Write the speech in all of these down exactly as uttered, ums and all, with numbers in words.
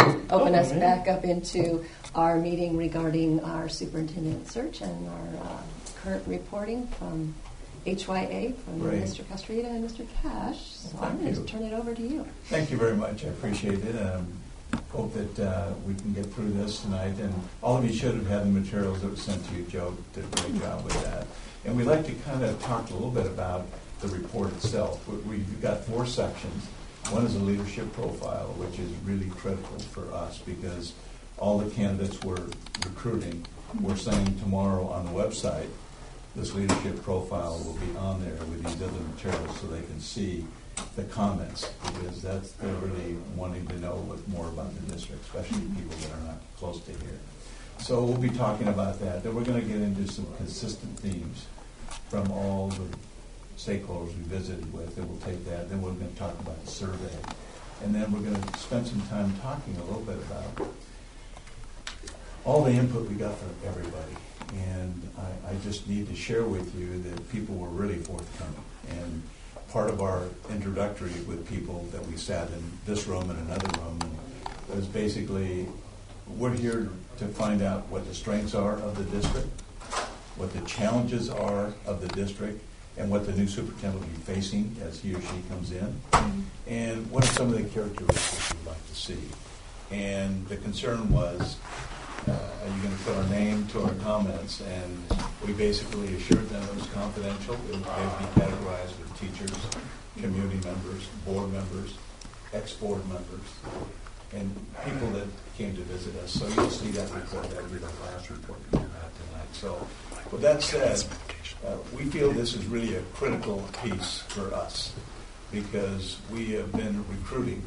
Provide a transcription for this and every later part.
open us back up into our meeting regarding our superintendent search and our uh, current reporting from H Y A, from Great. Mister Castrita and Mister Cash. So Well, I'm going to you. turn it over to you. Thank you very much. I appreciate it. Um, hope that uh, we can get through this tonight. And all of you should have had the materials that were sent to you. Joe did a great job with that. And we'd like to kind of talk a little bit about the report itself. We- We've got four sections. One is a leadership profile, which is really critical for us because all the candidates we're recruiting, we're saying tomorrow on the website, this leadership profile will be on there with these other materials so they can see the comments, because that's, they're really wanting to know what more about the district, especially people that are not close to here. So we'll be talking about that. Then we're going to get into some consistent themes from all the stakeholders we visited with, and we'll take that. Then we're going to talk about the survey. And then we're going to spend some time talking a little bit about all the input we got from everybody. And I, I just need to share with you that people were really forthcoming. And part of our introductory with people that we sat in this room and another room was basically, we're here to find out what the strengths are of the district, what the challenges are of the district, and what the new superintendent will be facing as he or she comes in, and what are some of the characteristics we'd like to see. And the concern was, uh, are you going to put our name to our comments? And we basically assured them it was confidential. It would be categorized with teachers, community members, board members, ex-board members, and people that came to visit us. So you'll see that report. That will be the last report we have tonight. So with that said, uh, we feel this is really a critical piece for us because we have been recruiting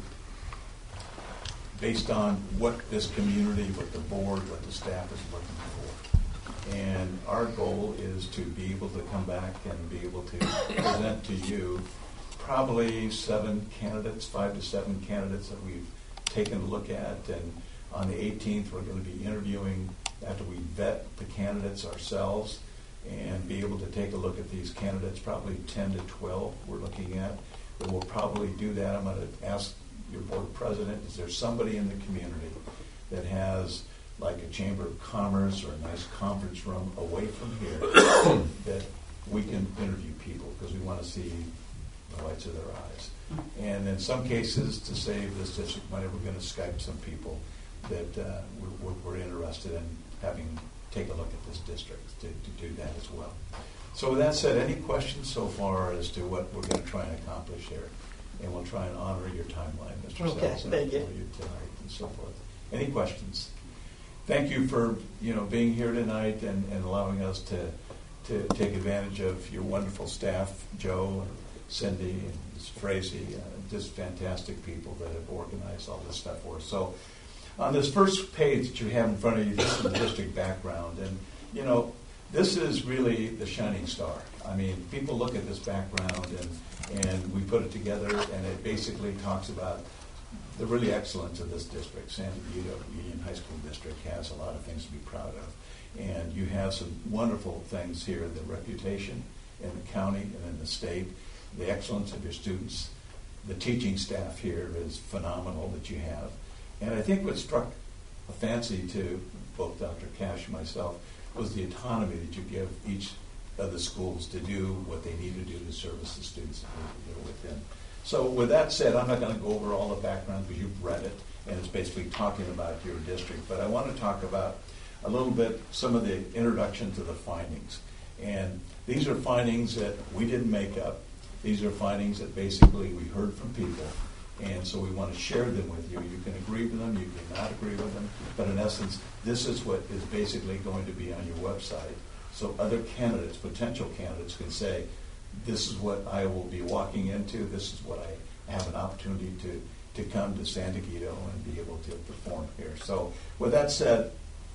based on what this community, what the board, what the staff is looking for. And our goal is to be able to come back and be able to present to you probably seven candidates, five to seven candidates that we've taken a look at. And on the eighteenth, we're going to be interviewing after we vet the candidates ourselves and be able to take a look at these candidates, probably ten to twelve we're looking at. But we'll probably do that. I'm going to ask your board president, is there somebody in the community that has like a chamber of commerce or a nice conference room away from here that we can interview people because we want to see the whites of their eyes. And in some cases, to save this district money, we're going to Skype some people that uh, we're, we're interested in having take a look at this district to, to do that as well. So with that said, any questions so far as to what we're going to try and accomplish here? And we'll try and honor your timeline, Mister Okay, Sells, thank you. for you tonight and so forth. Any questions? Thank you for you know being here tonight and, and allowing us to to take advantage of your wonderful staff, Joe, and Cindy, and Frazee, uh, just fantastic people that have organized all this stuff for us. So on this first page that you have in front of you, this is the district background. And, you know, this is really the shining star. I mean, people look at this background and, and we put it together and it basically talks about the really excellence of this district. San Diego Union High School District has a lot of things to be proud of. And you have some wonderful things here, the reputation in the county and in the state, the excellence of your students. The teaching staff here is phenomenal that you have. And I think what struck a fancy to both Doctor Cash and myself was the autonomy that you give each of the schools to do what they need to do to service the students that are within. So with that said, I'm not going to go over all the background because you've read it, and it's basically talking about your district. But I want to talk about a little bit some of the introduction to the findings. And these are findings that we didn't make up. These are findings that basically we heard from people. And so we want to share them with you. You can agree with them, you cannot agree with them, but in essence, this is what is basically going to be on your website. So other candidates, potential candidates, can say, this is what I will be walking into, this is what I have an opportunity to, to come to San Diego and be able to perform here. So with that said,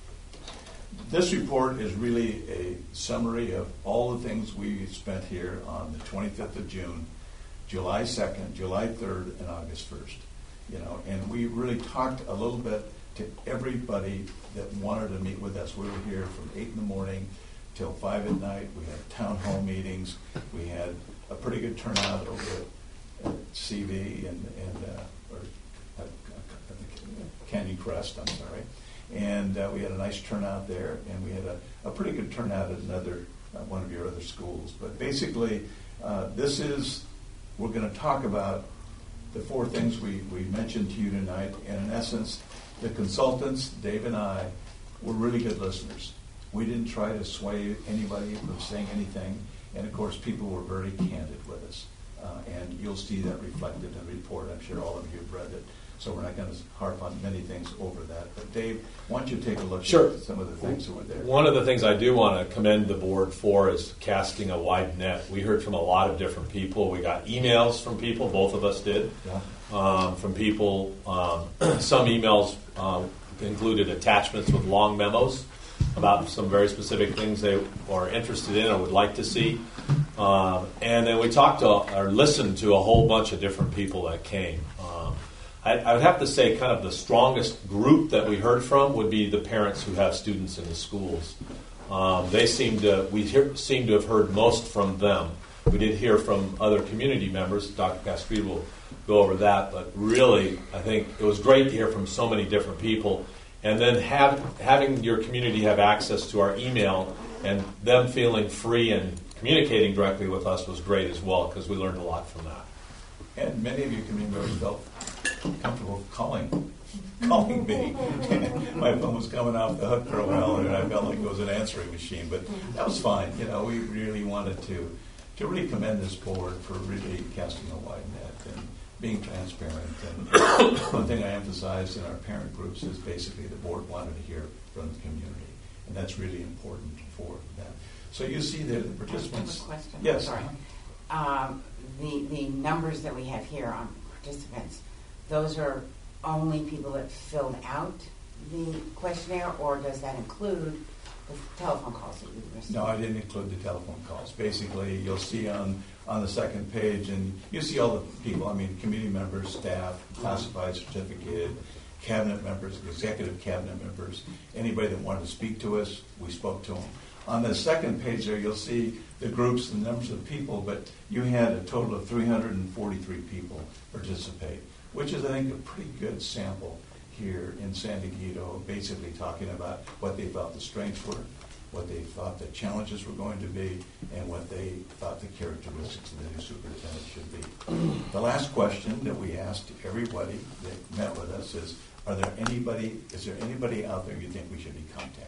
this report is really a summary of all the things we spent here on the twenty-fifth of June, July second, July third, and August first. You know, and we really talked a little bit to everybody that wanted to meet with us. We were here from eight in the morning till five at night. We had town hall meetings. We had a pretty good turnout over at, at C V and, and uh, or, uh, Canyon Crest, I'm sorry. And uh, we had a nice turnout there, and we had a, a pretty good turnout at another uh, one of your other schools. But basically, uh, this is, we're going to talk about the four things we, we mentioned to you tonight. And in essence, the consultants, Dave and I, were really good listeners. We didn't try to sway anybody from saying anything. And of course, people were very candid with us. Uh, and you'll see that reflected in the report. I'm sure all of you have read it. So we're not going to harp on many things over that. But Dave, why don't you take a look sure. at some of the things that were there? One of the things I do want to commend the board for is casting a wide net. We heard from a lot of different people. We got emails from people, both of us did, yeah. um, from people. Um, some emails uh, included attachments with long memos about some very specific things they are interested in or would like to see. Um, and then we talked to or listened to a whole bunch of different people that came. Um, I, I would have to say kind of the strongest group that we heard from would be the parents who have students in the schools. Um, they seem to, we hear, seem to have heard most from them. We did hear from other community members. Doctor Castries will go over that. But really, I think it was great to hear from so many different people. And then have, having your community have access to our email and them feeling free and communicating directly with us was great as well, because we learned a lot from that. And many of you community members felt comfortable calling calling me. My phone was coming off the hook for a while, and I felt like it was an answering machine. But that was fine. You know, we really wanted to to really commend this board for really casting a wide net and being transparent. And one thing I emphasized in our parent groups is basically the board wanted to hear from the community, and that's really important for them. So you see there the participants. I have a question. Yes. Sorry. Um, the the numbers that we have here on participants, those are only people that filled out the questionnaire, or does that include the telephone calls that you received? No, I didn't include the telephone calls. Basically, you'll see on, on the second page, and you see all the people, I mean, community members, staff, classified, certificated, cabinet members, executive cabinet members, anybody that wanted to speak to us, we spoke to them. On the second page there, you'll see the groups and numbers of people, but you had a total of three hundred forty-three people participate, which is, I think, a pretty good sample here in San Diego, basically talking about what they thought the strengths were, what they thought the challenges were going to be, and what they thought the characteristics of the new superintendent should be. The last question that we asked everybody that met with us is, are there anybody, is there anybody out there you think we should be contacting?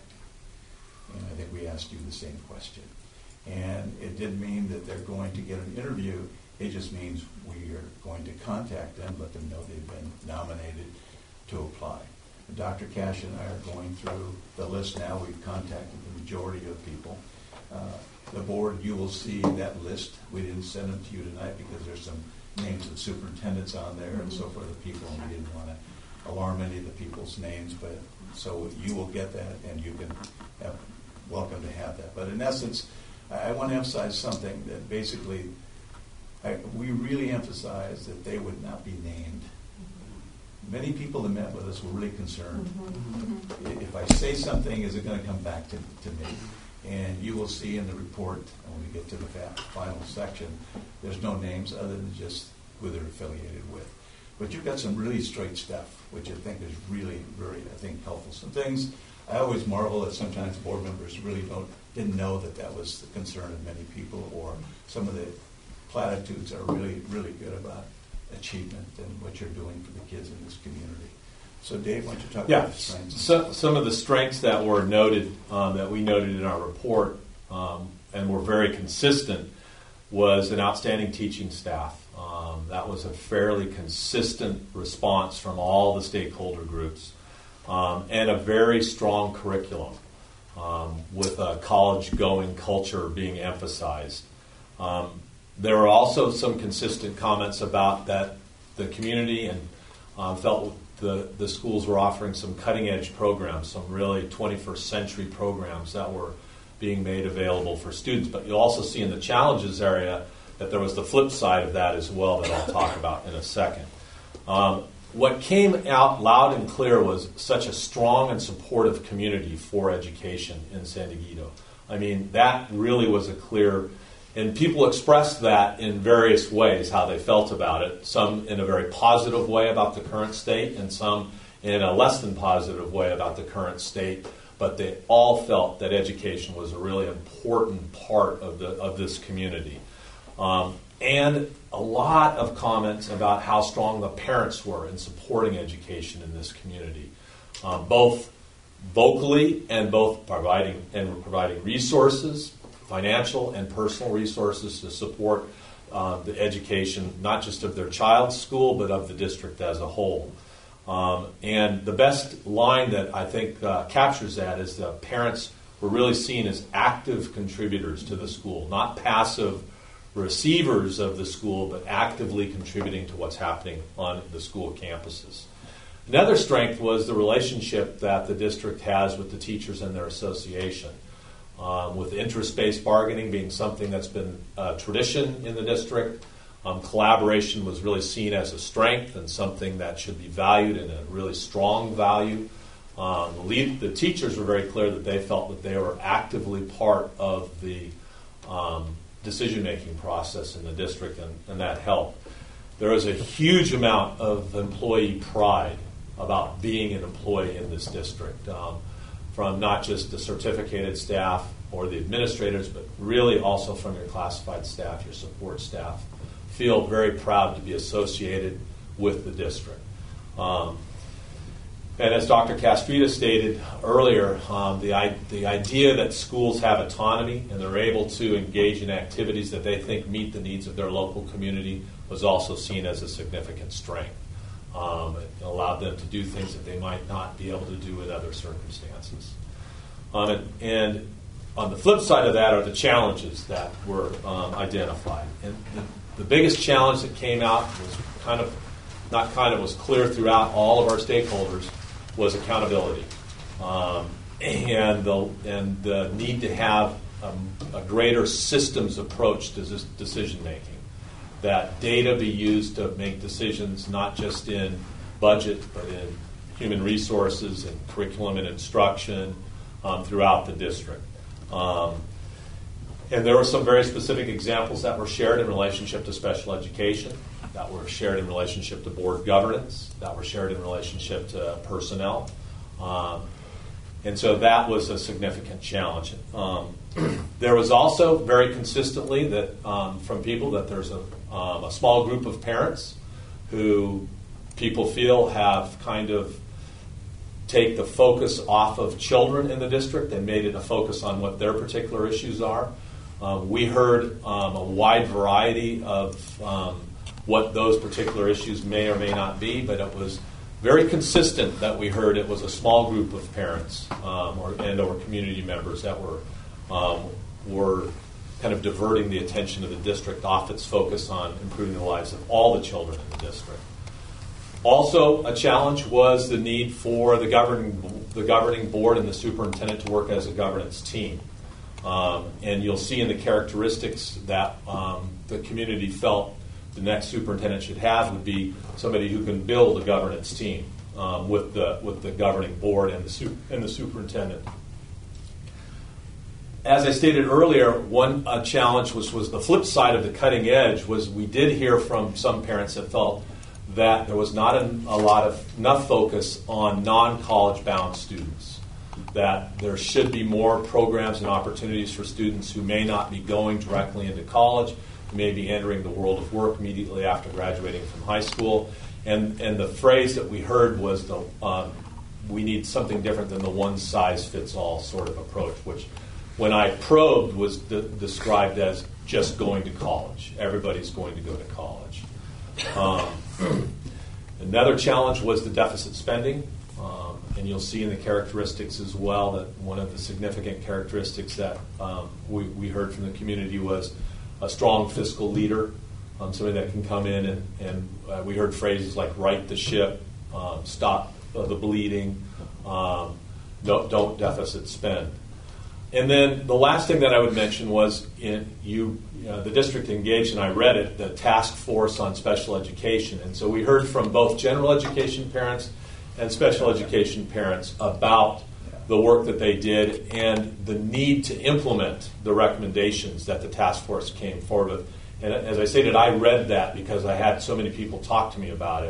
And I think we asked you the same question. And it didn't mean that they're going to get an interview. It just means we are going to contact them, let them know they've been nominated to apply. Doctor Cash and I are going through the list now. We've contacted the majority of people. Uh, the board, you will see that list. We didn't send them to you tonight because there's some names of superintendents on there and so forth of people, and we didn't want to alarm any of the people's names, but so you will get that, and you can have, welcome to have that. But in essence, I, I want to emphasize something that basically I, we really emphasize that they would not be named. Many people that met with us were really concerned. Mm-hmm. If I say something, is it going to come back to, to me? And you will see in the report, when we get to the final section, there's no names other than just who they're affiliated with. But you've got some really straight stuff, which I think is really, very, I think, helpful. Some things I always marvel that sometimes board members really don't didn't know that that was the concern of many people, or some of the platitudes are really, really good about achievement and what you're doing for the kids in this community. So Dave, why don't you talk yeah. about the strengths? So, some of the strengths that were noted, um, that we noted in our report, um, and were very consistent, was an outstanding teaching staff. Um, that was a fairly consistent response from all the stakeholder groups, um, and a very strong curriculum, um, with a college-going culture being emphasized. Um, There were also some consistent comments about that the community and um, felt the, the schools were offering some cutting-edge programs, some really twenty-first century programs that were being made available for students. But you'll also see in the challenges area that there was the flip side of that as well that I'll talk about in a second. Um, what came out loud and clear was such a strong and supportive community for education in San Diego. I mean, that really was a clear... And people expressed that in various ways, how they felt about it. Some in a very positive way about the current state, and some in a less than positive way about the current state, but they all felt that education was a really important part of the of this community. Um, and a lot of comments about how strong the parents were in supporting education in this community, um, both vocally and both providing and providing resources, financial and personal resources to support uh, the education, not just of their child's school, but of the district as a whole. Um, and the best line that I think uh, captures that is the parents were really seen as active contributors to the school, not passive receivers of the school, but actively contributing to what's happening on the school campuses. Another strength was the relationship that the district has with the teachers and their association, um, with interest-based bargaining being something that's been a tradition in the district. Um, collaboration was really seen as a strength and something that should be valued and a really strong value. Um, the, lead, the teachers were very clear that they felt that they were actively part of the um, decision-making process in the district, and, and that helped. There was a huge amount of employee pride about being an employee in this district, um, from not just the certificated staff or the administrators, but really also from your classified staff, your support staff. Feel very proud to be associated with the district. Um, and as Doctor Castrita stated earlier, um, the, I, the idea that schools have autonomy and they're able to engage in activities that they think meet the needs of their local community was also seen as a significant strength. Um, it allowed them to do things that they might not be able to do in other circumstances. Um, and, and on the flip side of that are the challenges that were um, identified. And the, the biggest challenge that came out was kind of, not kind of, was clear throughout all of our stakeholders, was accountability. Um, and, the, and the need to have um, a greater systems approach to this decision making. That data be used to make decisions not just in budget, but in human resources and curriculum and instruction um, throughout the district. Um, and there were some very specific examples that were shared in relationship to special education, that were shared in relationship to board governance, that were shared in relationship to personnel. Um, and so that was a significant challenge. Um, there was also very consistently that um, from people that there's a Um, a small group of parents who people feel have kind of take the focus off of children in the district and made it a focus on what their particular issues are. Um, we heard um, a wide variety of um, what those particular issues may or may not be, but it was very consistent that we heard it was a small group of parents um, or, and or community members that were um, were kind of diverting the attention of the district off its focus on improving the lives of all the children in the district. Also, a challenge was the need for the governing the governing board and the superintendent to work as a governance team. Um, and you'll see in the characteristics that um, the community felt the next superintendent should have would be somebody who can build a governance team um, with the with the governing board and the su- and the superintendent. As I stated earlier, one uh, challenge was, was the flip side of the cutting edge was we did hear from some parents that felt that there was not a, a lot of enough focus on non-college bound students, that there should be more programs and opportunities for students who may not be going directly into college, who may be entering the world of work immediately after graduating from high school. And, and the phrase that we heard was the um, we need something different than the one-size-fits-all sort of approach, which when I probed was de- described as just going to college. Everybody's going to go to college. Um, another challenge was the deficit spending. Um, and you'll see in the characteristics as well that one of the significant characteristics that um, we, we heard from the community was a strong fiscal leader, um, somebody that can come in and, and uh, we heard phrases like right the ship, um, stop uh, the bleeding, um, don't, don't deficit spend. And then the last thing that I would mention was in you, uh, the district engaged, and I read it, the task force on special education. And so we heard from both general education parents and special education parents about the work that they did and the need to implement the recommendations that the task force came forward with. And as I stated, I read that because I had so many people talk to me about it.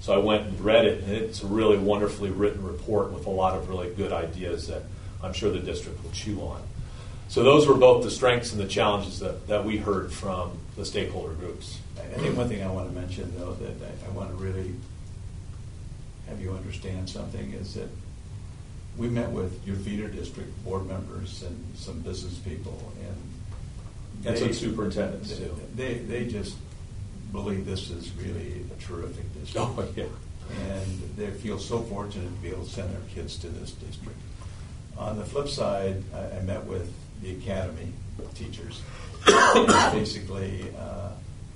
So I went and read it, and it's a really wonderfully written report with a lot of really good ideas that I'm sure the district will chew on. So those were both the strengths and the challenges that, that we heard from the stakeholder groups. I think one thing I want to mention, though, that I, I want to really have you understand something is that we met with your feeder district board members and some business people, and That's they, what superintendents they, do. They, they just believe this is really a terrific district. Oh, yeah. And they feel so fortunate to be able to send their kids to this district. On the flip side, I, I met with the academy teachers. And basically, uh,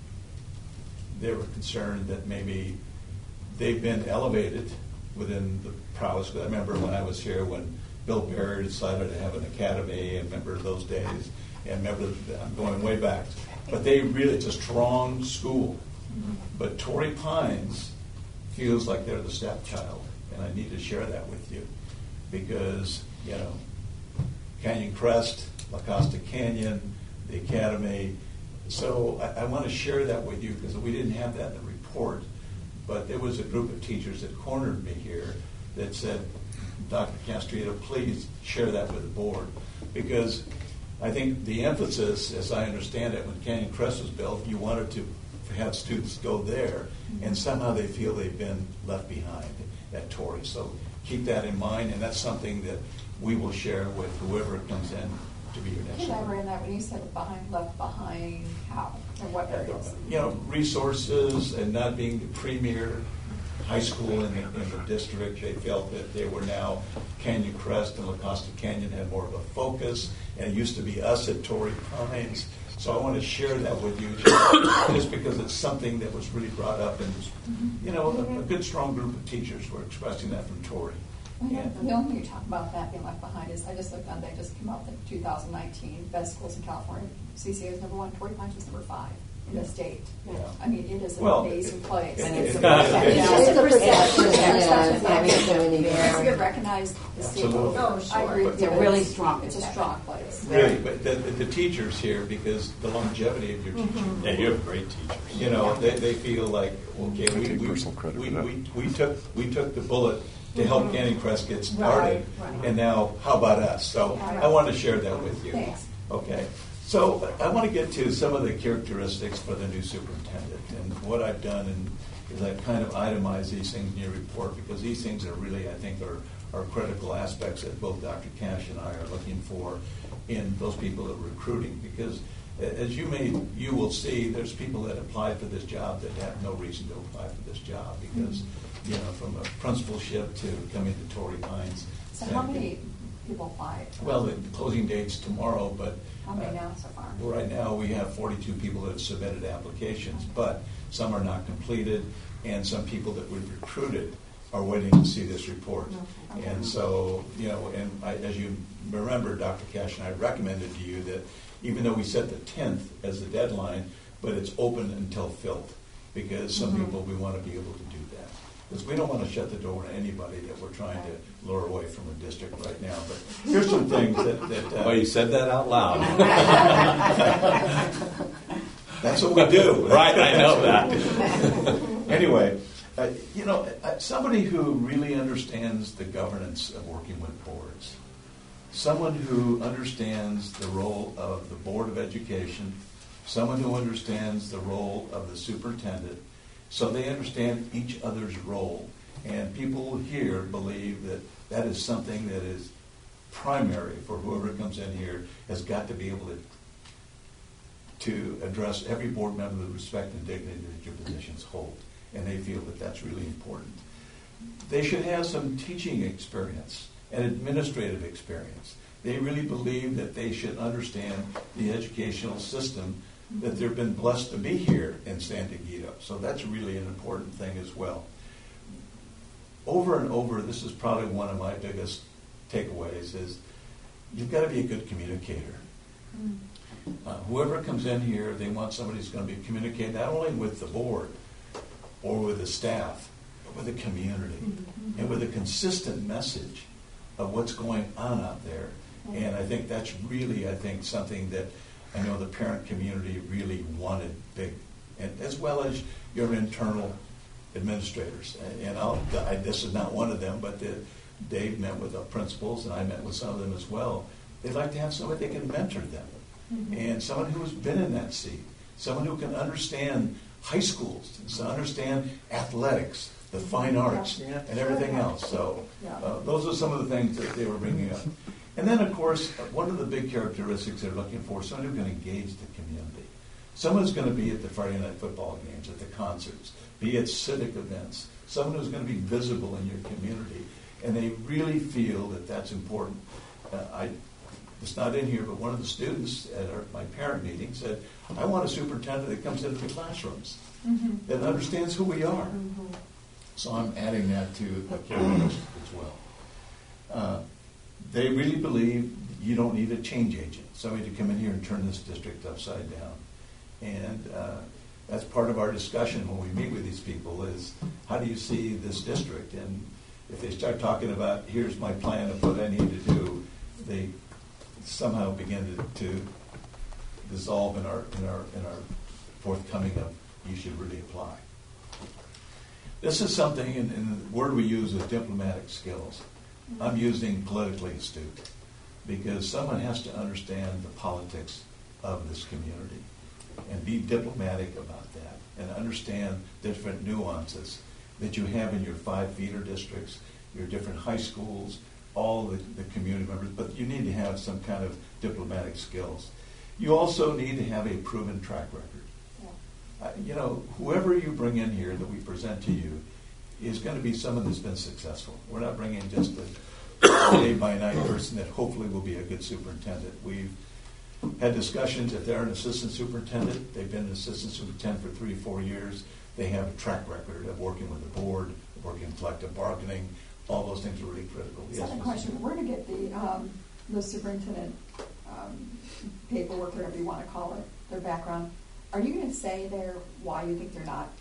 they were concerned that maybe they've been elevated within the prowess. I remember when I was here when Bill Perry decided to have an academy, and remember those days, and remember, I'm going way back. But they really, it's a strong school. But Torrey Pines feels like they're the stepchild, and I need to share that with you because, you know, Canyon Crest, La Costa Canyon, the Academy. So I, I want to share that with you because we didn't have that in the report, but there was a group of teachers that cornered me here that said, Doctor Castrito, please share that with the board, because I think the emphasis, as I understand it, when Canyon Crest was built, you wanted to have students go there, and somehow they feel they've been left behind at Torrey. So keep that in mind, and that's something that we will share with whoever comes in to be your next Can I year. elaborate on that when you said behind, left behind, how, and what areas? You know, resources and not being the premier high school in the, in the district. They felt that they were now Canyon Crest and La Costa Canyon had more of a focus, and it used to be us at Torrey Pines. So I want to share that with you just, just because it's something that was really brought up, and you know, a, a good strong group of teachers were expressing that from Torrey. Yeah. And- The only thing you talk about that being left behind is, I just looked on, they just came out with the two thousand nineteen best schools in California. C C A is number one, Torrey Pines was number five in the state. Yeah. I mean, it is an Well, amazing place. it- it's it- a it- perception. It's a perception, It's a yeah, perception. having so many It's there. good to recognize the state. Absolutely. Oh, sure. I agree with It's you. a really strong It's a perception. strong place. Really, but the, the teachers here, because the longevity of your teaching. Yeah, you have great teachers. You know, they, they feel like, okay, I we, take we, personal credit we, for that. we, we took we took the bullet to help Canyon Crest get started, Right, right. and now how about us? So Right. I wanted to share that with you. Thanks. Okay, so I want to get to some of the characteristics for the new superintendent, and what I've done and is I've kind of itemized these things in your report because these things are really, I think, are, are critical aspects that both Doctor Cash and I are looking for in those people that are recruiting. Because a- as you may, you will see, there's people that applied for this job that have no reason to apply for this job because, you know, from a principalship to coming to Torrey Pines. So how many people applied? Well, the closing date's tomorrow, but. How many uh, now so far? Right now, we have forty-two people that have submitted applications, but some are not completed, and some people that we've recruited are waiting to see this report. Okay. And so, you know, and I, as you remember, Doctor Cash and I recommended to you that even though we set the tenth as the deadline, but it's open until filled, because some Mhm. people, we want to be able to do that. Because we don't want to shut the door to anybody that we're trying to lure away from a district right now. But here's some things that... that uh, Well, you said that out loud. That's what we do. Right, I know that. Anyway, uh, you know, uh, somebody who really understands the governance of working with boards, someone who understands the role of the Board of Education, someone who understands the role of the superintendent, so they understand each other's role. And people here believe that that is something that is primary for whoever comes in here, has got to be able to to address every board member with respect and dignity that your positions hold. And they feel that that's really important. They should have some teaching experience and administrative experience. They really believe that they should understand the educational system, that they've been blessed to be here in San Diego. So that's really an important thing as well. Over and over, this is probably one of my biggest takeaways, is you've got to be a good communicator. Uh, whoever comes in here, they want somebody who's going to be communicating not only with the board or with the staff, but with the community, Mm-hmm. and with a consistent message of what's going on out there. And I think that's really, I think, something that I know the parent community really wanted big, and as well as your internal administrators. And, and I'll, I, this is not one of them, but the, Dave met with the principals, and I met with some of them as well. They'd like to have somebody that can mentor them, mm-hmm. and someone who's been in that seat, someone who can understand high schools, to understand athletics, the fine arts, yeah. and everything else. So uh, those are some of the things that they were bringing up. And then, of course, one of the big characteristics they're looking for is someone who can engage the community. Someone who's going to be at the Friday night football games, at the concerts, be at civic events, someone who's going to be visible in your community. And they really feel that that's important. Uh, I, it's not in here, but one of the students at our, my parent meeting said, I want a superintendent that comes into the classrooms, mm-hmm. that understands who we are. Mm-hmm. So I'm adding that to the list as well. Uh, they really believe you don't need a change agent, somebody to come in here and turn this district upside down. And uh, that's part of our discussion when we meet with these people is, how do you see this district? And if they start talking about, here's my plan of what I need to do, they somehow begin to, to dissolve in our in our in our forthcoming of you should really apply. This is something, and, and the word we use is diplomatic skills. I'm using politically astute because someone has to understand the politics of this community and be diplomatic about that and understand different nuances that you have in your five feeder districts, your different high schools, all the, the community members, but you need to have some kind of diplomatic skills. You also need to have a proven track record. Yeah. Uh, you know, whoever you bring in here that we present to you is going to be someone that's been successful. We're not bringing just a day-by-night person that hopefully will be a good superintendent. We've had discussions, if they're an assistant superintendent, they've been an assistant superintendent for three or four years, they have a track record of working with the board, working in collective bargaining. All those things are really critical. Second yes, question, where to get the um, the superintendent um, paperwork, whatever you want to call it, their background. Are you going to say there why you think they're not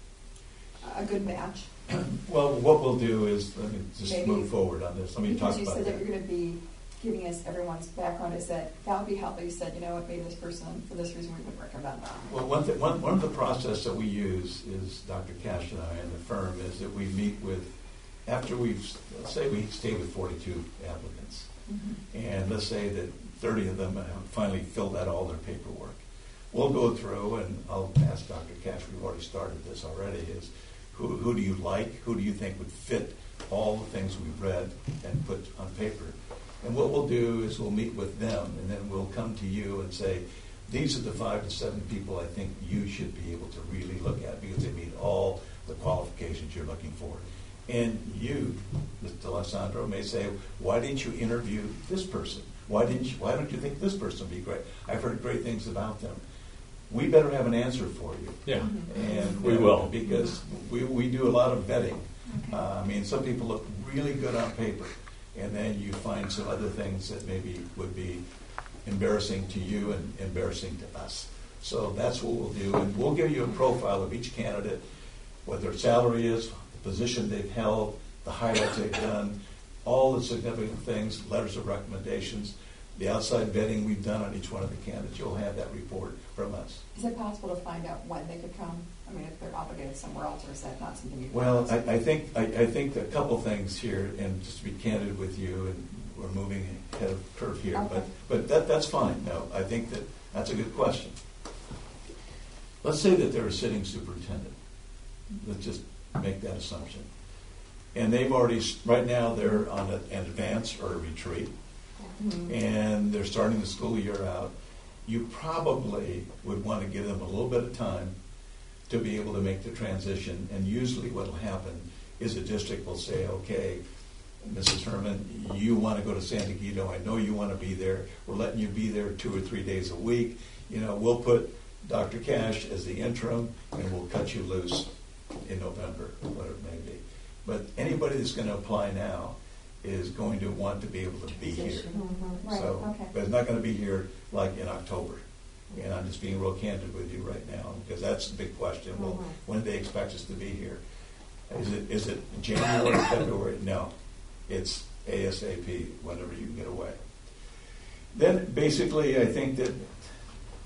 a good match? Well, what we'll do is, let me just Maybe, move forward on this. Let me talk about that. Because you said that you're going to be giving us everyone's background. Is that that would be helpful? You said, you know what, maybe this person, for this reason, we would recommend them. Well, one, th- one, one of the process that we use is, Doctor Cash and I and the firm, is that we meet with, after we've, let's say we stay with forty-two applicants, mm-hmm. and let's say that thirty of them have finally filled out all their paperwork. We'll go through, and I'll ask Doctor Cash, we've already started this already, is who, who do you like, who do you think would fit all the things we've read and put on paper? And what we'll do is we'll meet with them, and then we'll come to you and say, these are the five to seven people I think you should be able to really look at because they meet all the qualifications you're looking for. And you, Mister Alessandro, may say, why didn't you interview this person? Why didn't you, why don't you think this person would be great? I've heard great things about them. We better have an answer for you. Yeah, and we uh, will. Because we, we do a lot of vetting. Okay. Uh, I mean, some people look really good on paper, and then you find some other things that maybe would be embarrassing to you and embarrassing to us. So that's what we'll do, and we'll give you a profile of each candidate, what their salary is, the position they've held, the highlights they've done, all the significant things, letters of recommendations, the outside vetting we've done on each one of the candidates. You'll have that report from us. Is it possible to find out when they could come? I mean, if they're obligated somewhere else, or is that not something you can Well, I, I think I, I think a couple things here, and just to be candid with you, and we're moving ahead of curve here, okay. but but that that's fine. No, I think that that's a good question. Let's say that they're a sitting superintendent. Let's just make that assumption. And they've already, right now, they're on a, an advance or a retreat, mm-hmm. and they're starting the school year out. You probably would want to give them a little bit of time to be able to make the transition. And usually what will happen is a district will say, okay, Missus Herman, you want to go to San Diego. I know you want to be there. We're letting you be there two or three days a week. You know, we'll put Doctor Cash as the interim, and we'll cut you loose in November, whatever it may be. But anybody that's going to apply now is going to want to be able to be here. Mm-hmm. Right. So, okay. but it's not going to be here like in October. And I'm just being real candid with you right now because that's the big question. Well, mm-hmm. when do they expect us to be here? Is it is it January, February? No, it's ASAP. Whenever you can get away. Then basically, I think that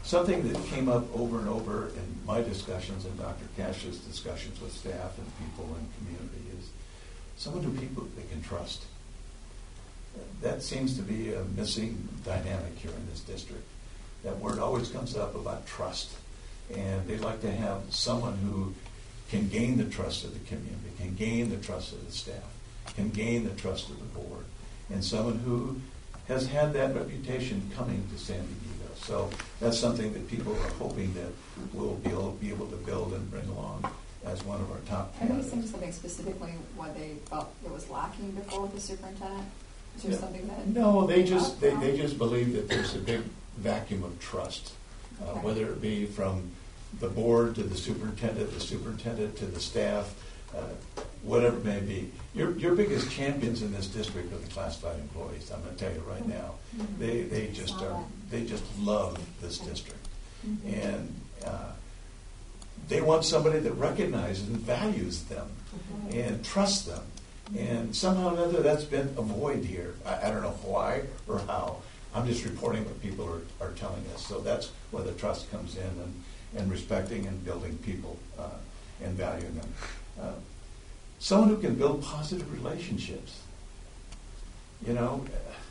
something that came up over and over in my discussions and Doctor Cash's discussions with staff and people and community is someone who people they can trust. That seems to be a missing dynamic here in this district. That word always comes up about trust. And they'd like to have someone who can gain the trust of the community, can gain the trust of the staff, can gain the trust of the board, and someone who has had that reputation coming to San Diego. So that's something that people are hoping that we'll be able, be able to build and bring along as one of our top Are you candidates. saying something specifically what they felt it was lacking before with the superintendent? Is there Yeah. something that? No, they just they, they just believe that there's a big vacuum of trust, uh, Okay. whether it be from the board to the superintendent, the superintendent to the staff, uh, whatever it may be. Your your biggest champions in this district are the classified employees. I'm going to tell you right now, Mhm. they they just Saw are that. they just love this district, Mhm. and uh, they want somebody that recognizes and values them Mhm. and trusts them. And somehow or another, that's been a void here. I, I don't know why or how. I'm just reporting what people are, are telling us. So that's where the trust comes in, and, and respecting and building people uh, and valuing them. Uh, someone who can build positive relationships. You know,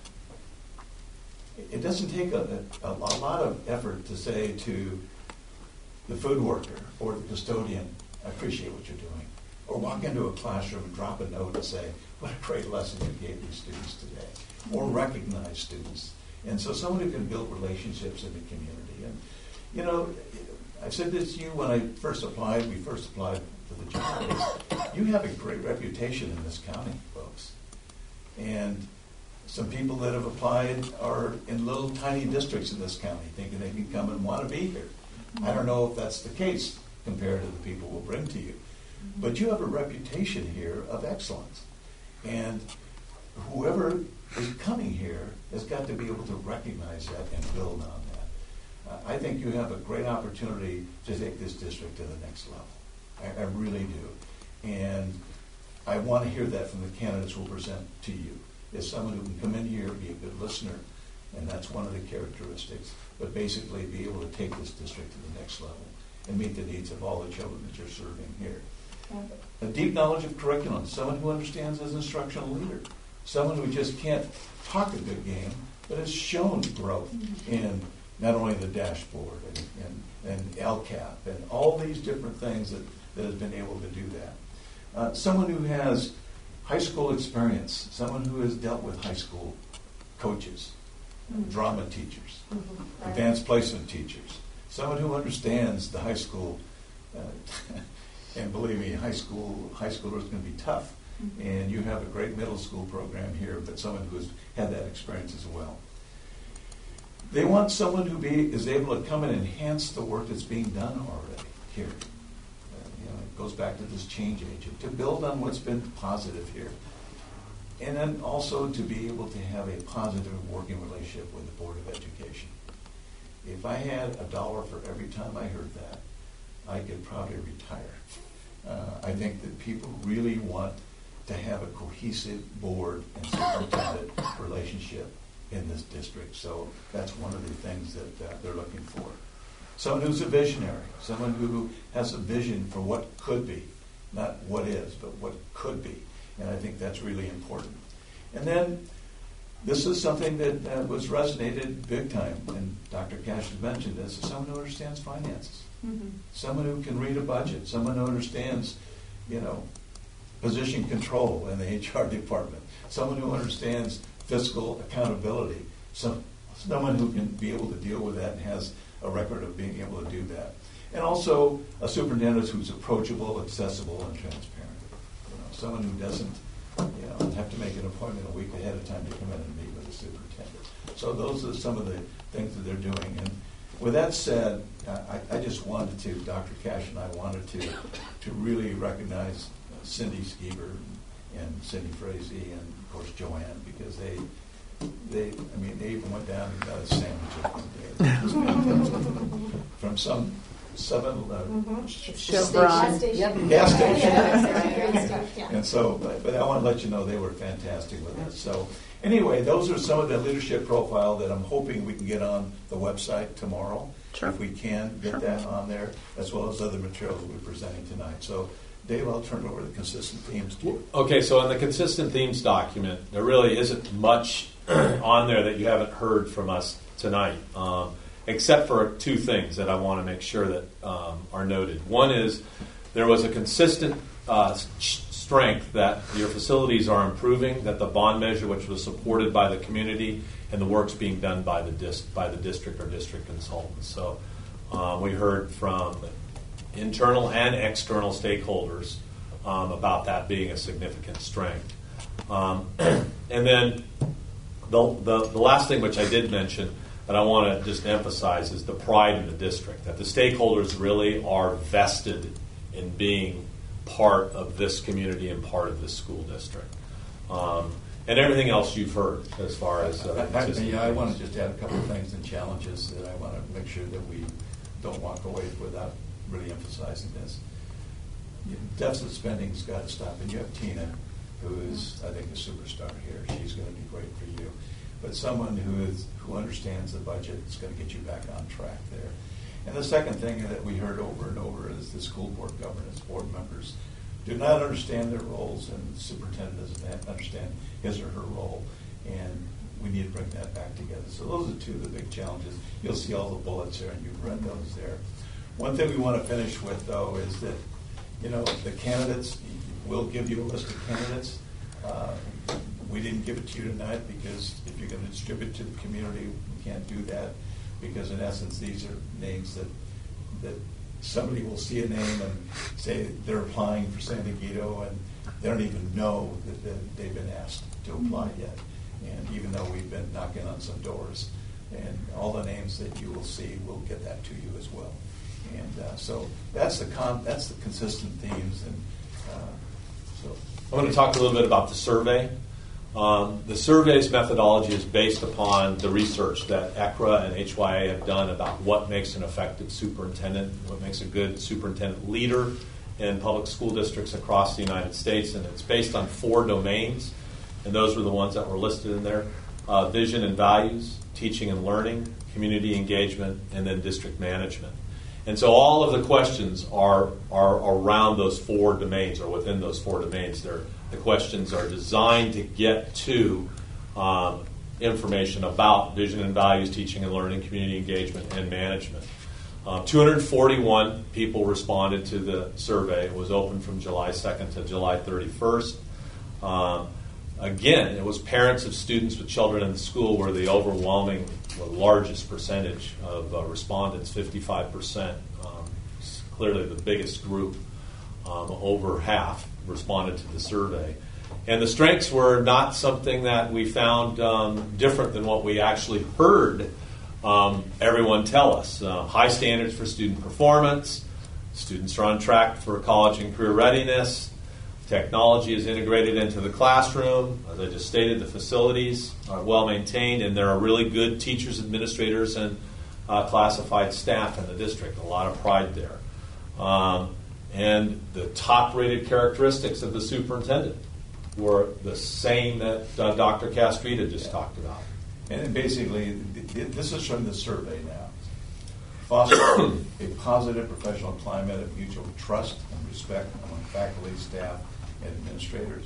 it doesn't take a, a, a lot of effort to say to the food worker or the custodian, I appreciate what you're doing. Or walk into a classroom and drop a note and say, what a great lesson you gave these students today. Or recognize students. And so someone who can build relationships in the community. And, you know, I said this to you when I first applied, we first applied for the job. You have a great reputation in this county, folks. And some people that have applied are in little tiny districts in this county thinking they can come and want to be here. I don't know if that's the case compared to the people we'll bring to you. But you have a reputation here of excellence. And whoever is coming here has got to be able to recognize that and build on that. Uh, I think you have a great opportunity to take this district to the next level. I, I really do. And I want to hear that from the candidates we'll present to you. As someone who can come in here, be a good listener, and that's one of the characteristics, but basically be able to take this district to the next level and meet the needs of all the children that you're serving here. A deep knowledge of curriculum, someone who understands as an instructional leader, someone who just can't talk a good game, but has shown growth in not only the dashboard and, and, and L CAP and all these different things that, that has been able to do that. Uh, someone who has high school experience, someone who has dealt with high school coaches, Mhm. drama teachers, Mhm. Right. advanced placement teachers, someone who understands the high school, uh, and believe me, high school high schoolers can be tough, Mhm. and you have a great middle school program here, but someone who has had that experience as well. They want someone who be, is able to come and enhance the work that's being done already here. Uh, you know, it goes back to this change agent, to build on what's been positive here. And then also to be able to have a positive working relationship with the Board of Education. If I had a dollar for every time I heard that, I could probably retire. Uh, I think that people really want to have a cohesive board and superintendent relationship in this district. So that's one of the things that uh, they're looking for. Someone who's a visionary, someone who has a vision for what could be, not what is, but what could be. And I think that's really important. And then this is something that uh, was resonated big time, and Doctor Cash has mentioned this, is someone who understands finances. Mhm. Someone who can read a budget, someone who understands, you know, position control in the H R department, someone who understands fiscal accountability, some, someone who can be able to deal with that and has a record of being able to do that. And also a superintendent who's approachable, accessible, and transparent. You know, someone who doesn't, you know, have to make an appointment a week ahead of time to come in and meet with the superintendent. So those are some of the things that they're doing. And with that said, I, I just wanted to, Doctor Cash and I wanted to, to really recognize Cindy Skeever and Cindy Frazee and, of course, Joanne, because they, they, I mean, they even went down and got a sandwich at one day. It was fantastic. From some seven, uh, Mhm. Chevron. Station. Yep. gas station. Yeah. And so, but, but I want to let you know they were fantastic with us. So anyway, those are some of the leadership profile that I'm hoping we can get on the website tomorrow. Sure. If we can get Sure. that on there, as well as other materials we're presenting tonight. So Dave, I'll turn over the consistent themes to you. Okay, so in the consistent themes document, there really isn't much on there that you haven't heard from us tonight, um, except for two things that I want to make sure that um, are noted. One is there was a consistent uh, strength that your facilities are improving, that the bond measure, which was supported by the community, and the work's being done by the dis- by the district or district consultants. So uh, we heard from internal and external stakeholders um, about that being a significant strength. Um, and then the, the, the last thing, which I did mention, that I want to just emphasize, is the pride in the district, that the stakeholders really are vested in being part of this community and part of this school district. Um, and everything else you've heard as far as uh, I, I, yeah, I want to just add a couple of things and challenges that I want to make sure that we don't walk away without really emphasizing this. Deficit spending's got to stop, and you have Tina, who is, I think, a superstar here. She's going to be great for you. But someone who is who understands the budget is going to get you back on track there. And the second thing that we heard over and over is the school board governance board members do not understand their roles, and the superintendent doesn't understand his or her role, and we need to bring that back together. So those are two of the big challenges. You'll see all the bullets there, and you've read those there. One thing we want to finish with, though, is that, you know, the candidates, we'll give you a list of candidates. Uh, we didn't give it to you tonight because if you're going to distribute it to the community, we can't do that because, in essence, these are names that that somebody will see a name and say they're applying for San Diego, and they don't even know that, that they've been asked to apply yet. And even though we've been knocking on some doors, and all the names that you will see, we'll get that to you as well. And uh, so that's the con- that's the consistent themes. And uh, so I'm going to talk a little bit about the survey. Um, the survey's methodology is based upon the research that E C R A and H Y A have done about what makes an effective superintendent, what makes a good superintendent leader in public school districts across the United States. And it's based on four domains, and those were the ones that were listed in there. Uh, vision and values, teaching and learning, community engagement, and then district management. And so all of the questions are are around those four domains, or within those four domains. They're, the questions are designed to get to um, information about vision and values, teaching and learning, community engagement, and management. Um, two hundred forty-one people responded to the survey. It was open from July second to July thirty-first. Um, again, it was parents of students with children in the school were the overwhelming, the largest percentage of uh, respondents, fifty-five percent. Um, clearly the biggest group, um, over half responded to the survey. And the strengths were not something that we found um, different than what we actually heard um, everyone tell us. Uh, high standards for student performance, students are on track for college and career readiness, technology is integrated into the classroom. As I just stated, the facilities are well maintained, and there are really good teachers, administrators, and uh, classified staff in the district. A lot of pride there. Um, and the top-rated characteristics of the superintendent were the same that uh, Doctor Castrita just talked about. And basically, this is from the survey now. Foster a positive professional climate of mutual trust and respect among faculty, staff, and administrators.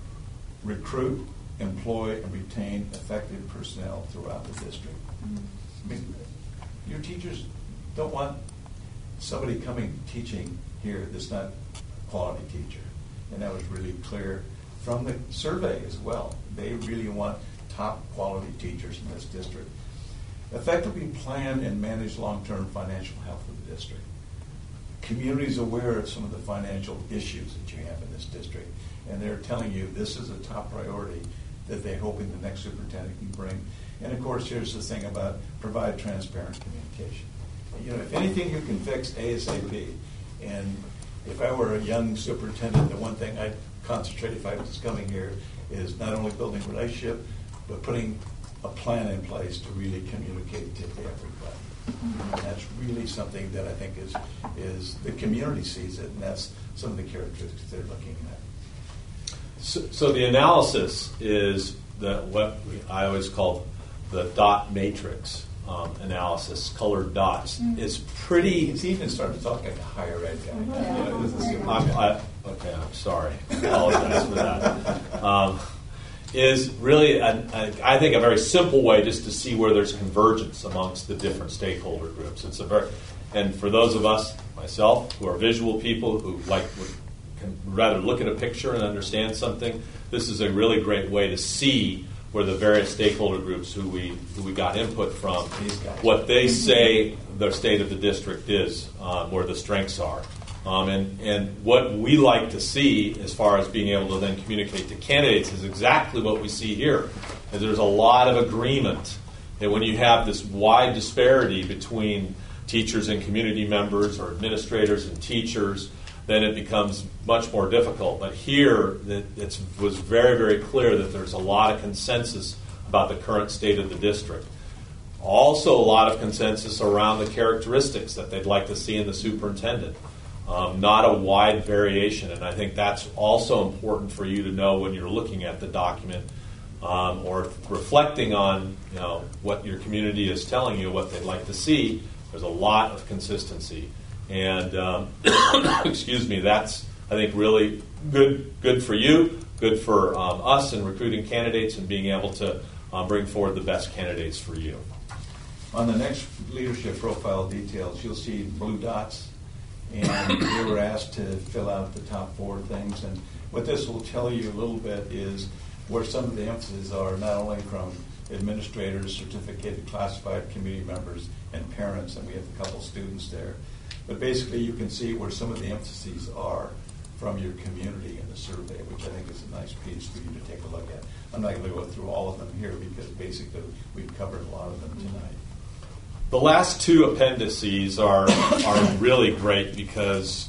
Recruit, employ, and retain effective personnel throughout the district. I mean, your teachers don't want somebody coming teaching here that's not a quality teacher. And that was really clear from the survey as well. They really want top quality teachers in this district. Effectively plan and manage long-term financial health of the district. Community is aware of some of the financial issues that you have in this district, and they're telling you this is a top priority that they're hoping the next superintendent can bring. And of course, here's the thing about provide transparent communication. You know, if anything you can fix ASAP, and if I were a young superintendent, the one thing I'd concentrate if I was coming here is not only building relationship, but putting a plan in place to really communicate to everybody. And that's really something that I think is, is the community sees it, and that's some of the characteristics they're looking at. So, so the analysis is the what we, I always call the dot matrix um, analysis, colored dots. Mm-hmm. Is pretty. He's even started to talk like a higher ed guy. Yeah. You know, this is super I'm, I, okay, I'm sorry. I apologize for that. Um, is really, a, a, I think, a very simple way just to see where there's convergence amongst the different stakeholder groups. It's a very, and for those of us, myself, who are visual people who like can rather look at a picture and understand something, this is a really great way to see where the various stakeholder groups who we who we got input from, what they say the state of the district is, um, where the strengths are. Um, and, and what we like to see as far as being able to then communicate to candidates is exactly what we see here. Is there's a lot of agreement that when you have this wide disparity between teachers and community members or administrators and teachers, then it becomes much more difficult. But here, it was very, very clear that there's a lot of consensus about the current state of the district. Also, a lot of consensus around the characteristics that they'd like to see in the superintendent. Um, not a wide variation, and I think that's also important for you to know when you're looking at the document um, or reflecting on, you know, what your community is telling you, what they'd like to see. There's a lot of consistency, and um, excuse me, that's I think really good good for you, good for um, us in recruiting candidates and being able to um, bring forward the best candidates for you. On the next leadership profile details, you'll see blue dots. And they were asked to fill out the top four things. And what this will tell you a little bit is where some of the emphases are, not only from administrators, certificated classified community members, and parents, and we have a couple students there. But basically you can see where some of the emphases are from your community in the survey, which I think is a nice piece for you to take a look at. I'm not going to go through all of them here because basically we've covered a lot of them tonight. The last two appendices are are really great because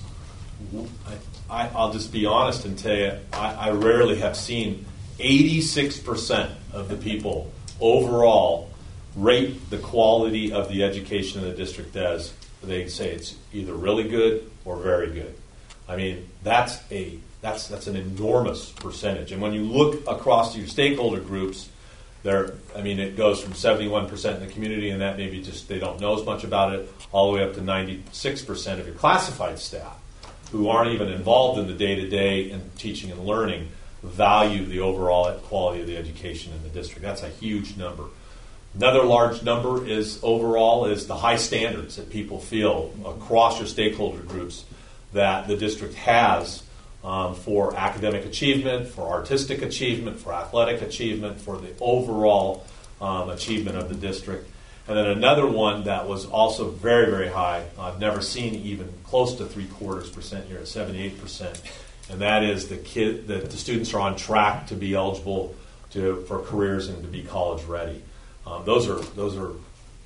I, I, I'll just be honest and tell you, I, I rarely have seen eighty-six percent of the people overall rate the quality of the education in the district as they say it's either really good or very good. I mean, that's a that's that's an enormous percentage. And when you look across your stakeholder groups, There, I mean, it goes from seventy-one percent in the community, and that maybe just they don't know as much about it, all the way up to ninety-six percent of your classified staff, who aren't even involved in the day-to-day in teaching and learning, value the overall quality of the education in the district. That's a huge number. Another large number is overall is the high standards that people feel across your stakeholder groups that the district has Um, for academic achievement, for artistic achievement, for athletic achievement, for the overall um, achievement of the district. And then another one that was also very, very high, I've never seen even close to three quarters percent here at seventy-eight percent, and that is the kid that the students are on track to be eligible to for careers and to be college ready. Um, those are those are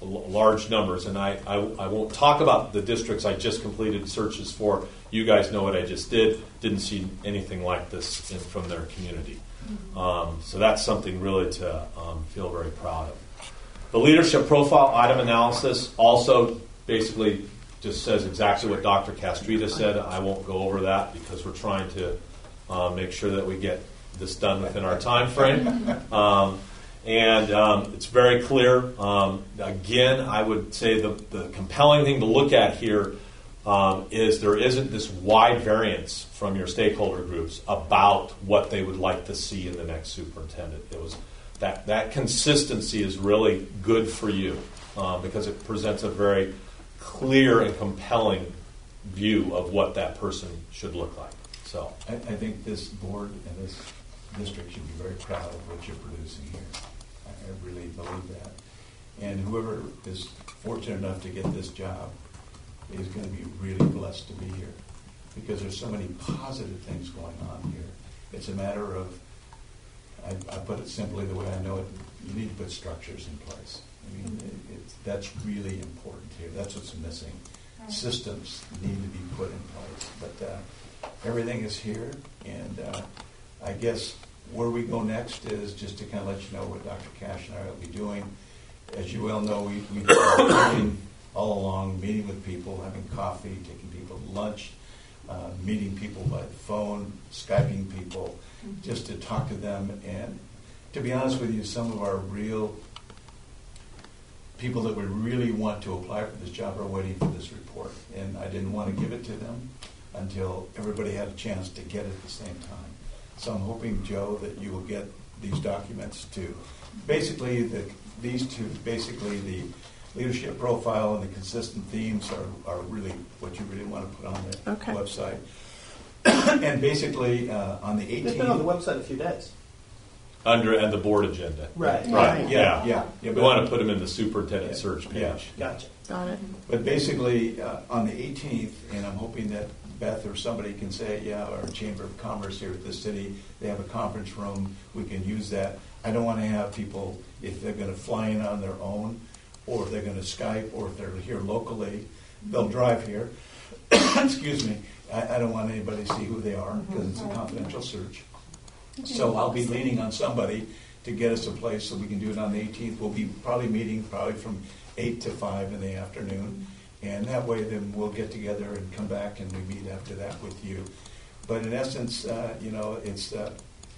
large numbers, and I, I, I won't talk about the districts I just completed searches for. You guys know what I just did. Didn't see anything like this in, from their community. Um, so that's something really to um, feel very proud of. The leadership profile item analysis also basically just says exactly what Doctor Castrita said. I won't go over that because we're trying to uh, make sure that we get this done within our time frame. Um, And um, it's very clear. Um, again, I would say the, the compelling thing to look at here um, is there isn't this wide variance from your stakeholder groups about what they would like to see in the next superintendent. It was that that consistency is really good for you uh, because it presents a very clear and compelling view of what that person should look like. So I, I think this board and this district should be very proud of what you're producing here. I really believe that. And whoever is fortunate enough to get this job is going to be really blessed to be here because there's so many positive things going on here. It's a matter of, I, I put it simply the way I know it, you need to put structures in place. I mean, it, it's, that's really important here. That's what's missing. Systems need to be put in place. But uh, everything is here, and uh, I guess where we go next is just to kind of let you know what Doctor Cash and I will be doing. As you well know, we, we've been all along, meeting with people, having coffee, taking people to lunch, uh, meeting people by the phone, Skyping people, Mhm. just to talk to them. And to be honest with you, some of our real people that would really want to apply for this job are waiting for this report. And I didn't want to give it to them until everybody had a chance to get it at the same time. So I'm hoping, Joe, that you will get these documents too. Basically, the, these two, basically the leadership profile and the consistent themes are, are really what you really want to put on the Okay. website. And basically, uh, on the They've eighteenth... been on the website a few days. Under, and the board agenda. Right. Right, yeah, yeah. yeah We but- want to put them in the superintendent Yeah. search Yeah. page. Gotcha. Got it. But basically, uh, on the eighteenth, and I'm hoping that Beth or somebody can say, yeah, our Chamber of Commerce here at the city, they have a conference room, we can use that. I don't want to have people, if they're going to fly in on their own, or if they're going to Skype, or if they're here locally, they'll drive here. Excuse me. I, I don't want anybody to see who they are, because it's a confidential search. So I'll be leaning on somebody to get us a place so we can do it on the eighteenth. We'll be probably meeting probably from eight to five in the afternoon. And that way then we'll get together and come back and we meet after that with you. But in essence, uh, you know, it's uh,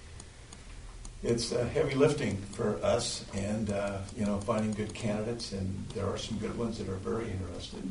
it's uh, heavy lifting for us and, uh, you know, finding good candidates. And there are some good ones that are very interested.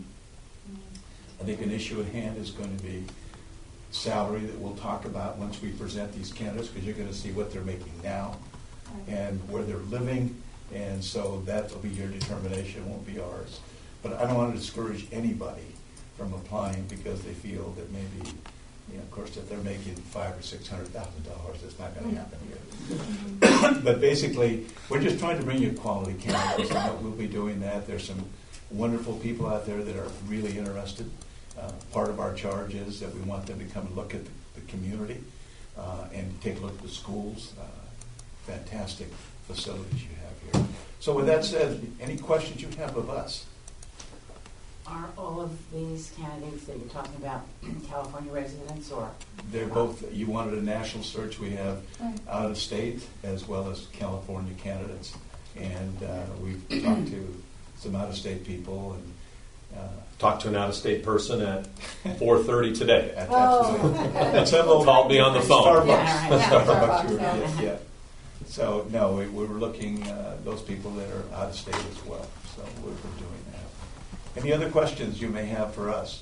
I think an issue at hand is going to be salary that we'll talk about once we present these candidates, because you're going to see what they're making now and where they're living, and so that will be your determination, it won't be ours. But I don't want to discourage anybody from applying because they feel that maybe, you know, of course, if they're making five or six hundred thousand dollars, it's not going to happen here. But basically, we're just trying to bring you quality candidates, and we'll be doing that. There's some wonderful people out there that are really interested. Uh, part of our charge is that we want them to come and look at the, the community uh, and take a look at the schools. Uh, fantastic facilities you have here. So with that said, any questions you have of us? Are all of these candidates that you're talking about California residents or? They're both, you wanted a national search, we have Right. out of state as well as California candidates. And uh, we've talked to some out of state people and uh, Talked to an out-of-state person at four thirty today. That's Oh. absolutely. And some of them Called me on the phone. Starbucks. Yeah, right. Starbucks, Starbucks, you were- yeah. yes, yeah. So no, we, we were looking uh, those people that are out of state as well. So we're, we're doing that. Any other questions you may have for us?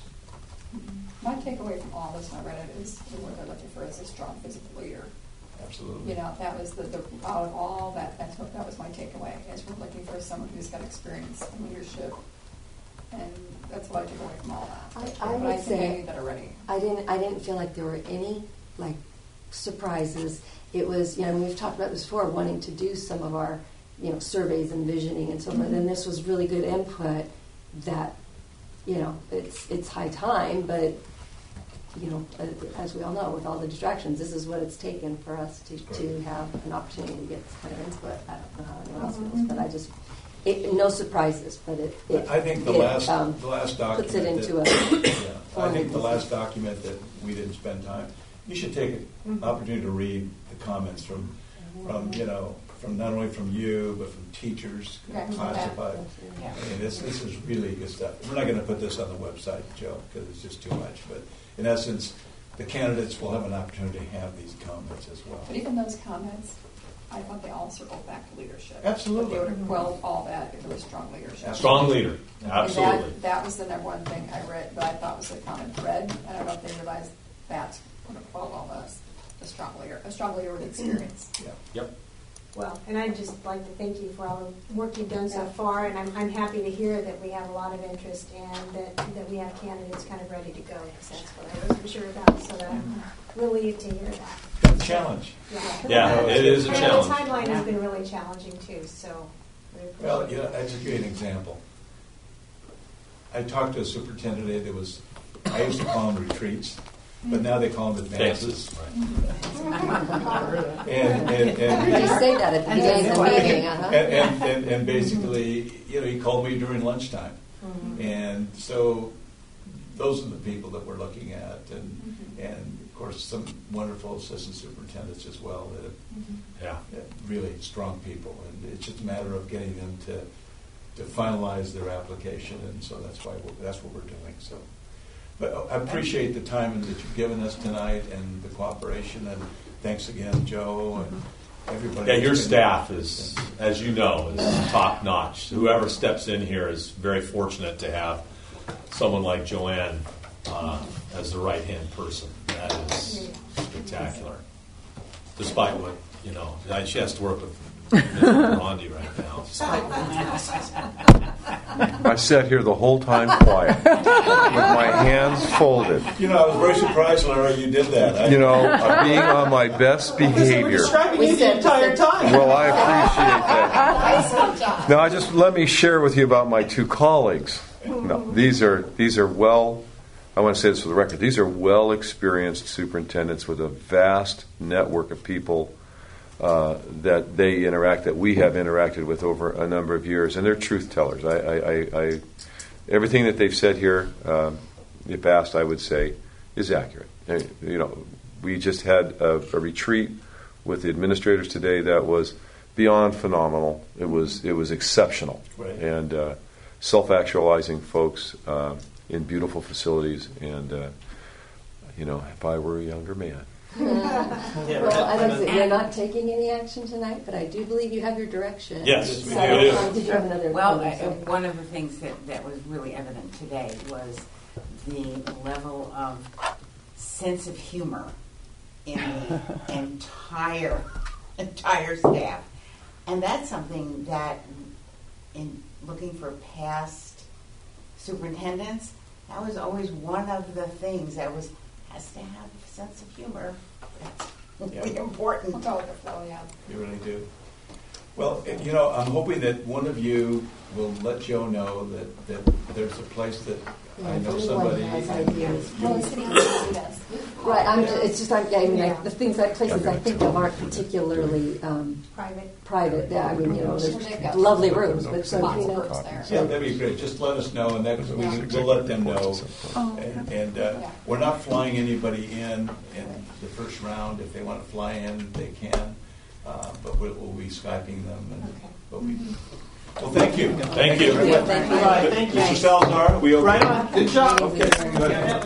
My takeaway from all this, when I read it, is the word they're looking for is a strong physical leader. Absolutely. You know, that was the, the out of all that, that's what, that was my takeaway, is we're looking for someone who's got experience in leadership. And that's what I took away from all that. I- I But would think say- I need that already. I didn't. I didn't feel like there were any like surprises. It was, you know, and we've talked about this before, wanting to do some of our, you know, surveys and visioning and so forth. And this was really good input. That, you know, it's it's high time, but you know, as we all know, with all the distractions, this is what it's taken for us to, to have an opportunity to get this kind of input. I don't know how anyone else feels, but I just. It, no surprises, but it. it I think the it, last um, the last document puts it into that, a. yeah, I think the last document that we didn't spend time. You should take an opportunity to read the comments from from you know from not only from you but from teachers, Okay. classified. Yeah. I mean, this this is really good stuff. We're not going to put this on the website, Joe, because it's just too much. But in essence, the candidates will have an opportunity to have these comments as well. But even those comments, I thought they all circled back to leadership. Absolutely. But they would have quelled all that if there was strong leadership. Strong leader, And absolutely. That, that was the number one thing I read, but I thought was the common thread. I don't know if they realized that's going to quell all this. A strong leader, a strong leader with experience. Yeah. Yep. Well, and I'd just like to thank you for all the work you've done so Yeah. far, and I'm, I'm happy to hear that we have a lot of interest and that, that we have candidates kind of ready to go, because that's what I wasn't sure about, so that I'm relieved to hear that. Good challenge. Yeah, Yeah, it is a And challenge. the timeline Yeah. has been really challenging too, so we appreciate Well, it. you know, I'll just give you an example. I talked to a superintendent today that was, I used to call them retreats, but now they call them advances. Right. And, and, and, You say that at the And beginning of the that's meeting, and, uh-huh. and, and, and basically, you know, he called me during lunchtime. And so those are the people that we're looking at. And, and of course, some wonderful assistant superintendents as well that have Yeah. that really strong people. And it's just a matter of getting them to, to finalize their application, and so that's why we're, that's what we're doing. So, but I appreciate the time that you've given us tonight and the cooperation, and thanks again, Joe, and everybody. Yeah, your that's been- staff is, as you know, is top notch. Whoever steps in here is very fortunate to have someone like Joanne uh, as the right hand person. That is spectacular. Despite what you know, she has to work with Rondi right now. So. I sat here the whole time quiet, with my hands folded. You know, I was very surprised when I heard you did that. I, You know, uh, being on my best behavior. describing We you said- the entire time. Well, I appreciate that. Now, I just let me share with you about my two colleagues. No, these are these are well. I want to say this for the record. These are well experienced superintendents with a vast network of people uh, that they interact, that we have interacted with over a number of years, and they're truth tellers. I, I, I, I everything that they've said here, um, if asked, I would say is accurate. You know, we just had a, a retreat with the administrators today that was beyond phenomenal. It was it was exceptional, Right. and uh, self-actualizing folks uh, in beautiful facilities. And uh, you know, if I were a younger man. Well, I don't say, you're not taking any action tonight, but I do believe you have your direction. Yes, we So, do. um, did you have another Well, comment? I- Sorry. one of the things that, that was really evident today was the level of sense of humor in the entire entire staff, and that's something that, in looking for past superintendents, that was always one of the things that was has to have a sense of humor. That's really Yeah. important. We'll go with the flow, yeah. You really do. Well, you know, I'm hoping that one of you will let Joe know that, that there's a place that Yeah, I if know anyone somebody. has and ideas. you- Well, the city council does. Right, I'm, it's just, I'm, I mean, Yeah. like, the things, that places I think of aren't particularly um, Private. private. Yeah, I mean, you know, They've there's got lovely rooms, but so, lots you of know. groups there. Yeah, that'd be great. Just let us know, and that we, Yeah. we'll let them know. Oh, And, and uh, Yeah. we're not flying anybody in in the first round. If they want to fly in, they can. Uh, but we'll, we'll be Skyping them. And, Okay. but we, well, thank you. Thank you. Yeah, thank you. Right, thank you. Mister Salazar, are we okay? Right on. Good job. Okay, good.